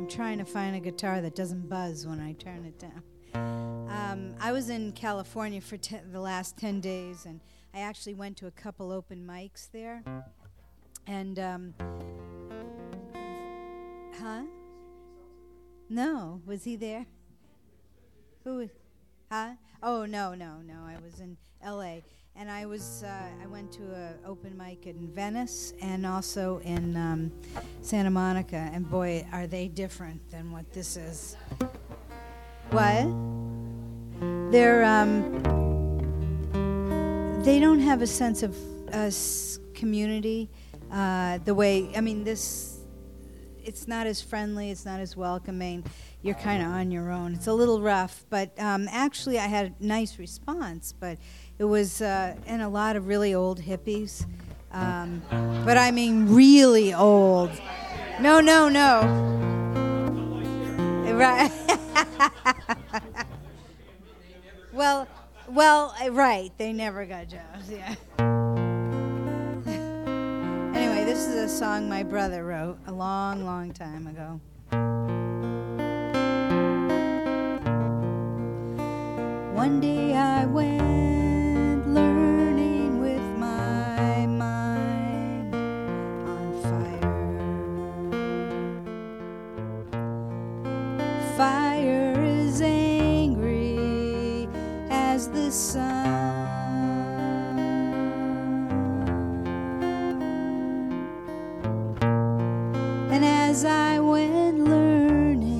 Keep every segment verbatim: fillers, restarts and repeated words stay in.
I'm trying to find a guitar that doesn't buzz when I turn it down. Um, I was in California for te- the last ten days, and I actually went to a couple open mics there. And, um, huh? No, was he there? Who was, huh? Oh, no, no, no, I was in L A. And I was, uh, I went to an open mic in Venice and also in um, Santa Monica. And boy, are they different than what this is. What? They're, um, they don't have a sense of uh, s- community uh, the way, I mean, this, it's not as friendly, it's not as welcoming. You're kind of on your own. It's a little rough, but um, actually I had a nice response, but it was, uh, and a lot of really old hippies. Um, but I mean really old. No, no, no. Right. well, well, uh, right. They never got jobs, yeah. Anyway, this is a song my brother wrote a long, long time ago. One day I went learning with my mind on fire. Fire is angry as the sun, and as I went learning,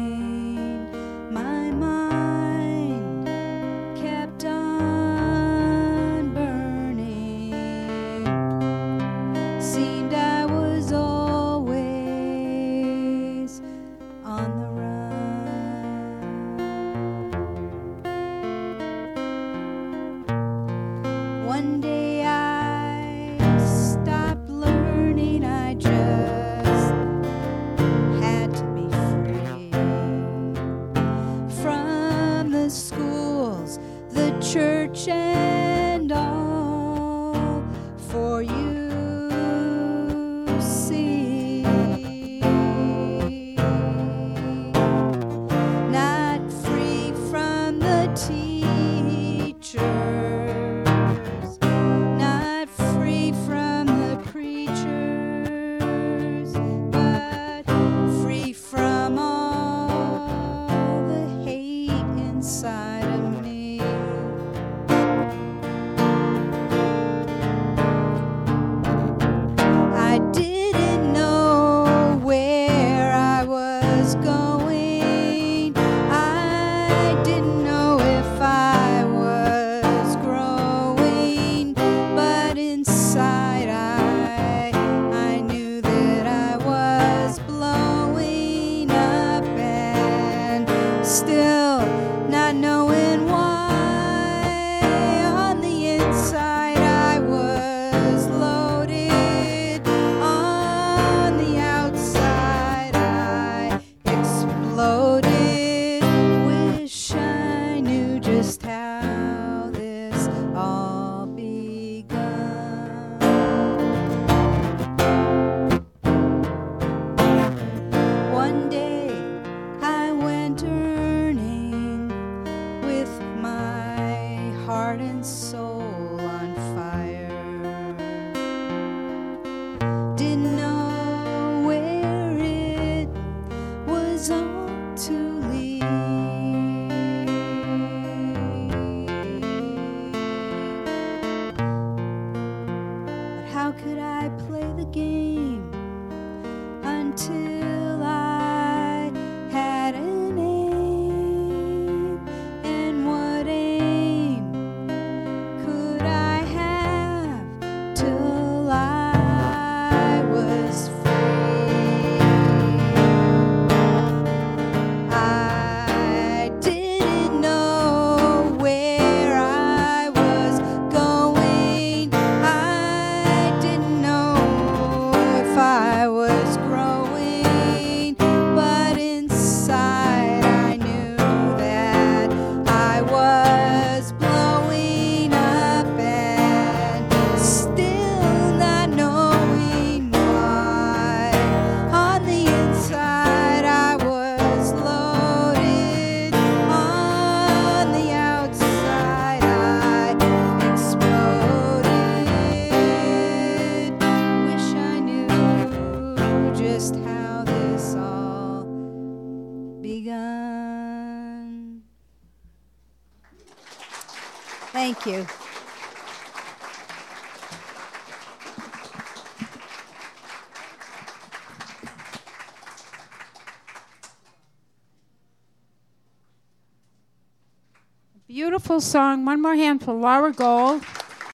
my mind kept on burning. Seemed I was always on the run. One day I stopped learning, I just had to be free from the schools, the church, and all. For you see, not free from the teachers, not free from the preachers, but free from all the hate inside of me. I didn't know where I was going. I didn't know if I was growing, but inside I, I knew that I was blowing up, and still not knowing why. On the inside I was loaded, on the outside I exploded. Wish I knew just how this all begun. One day I went earning with my heart and soul on fire. Didn't know where it was all to lead. Thank you. Beautiful song. One more hand for Laura Gold.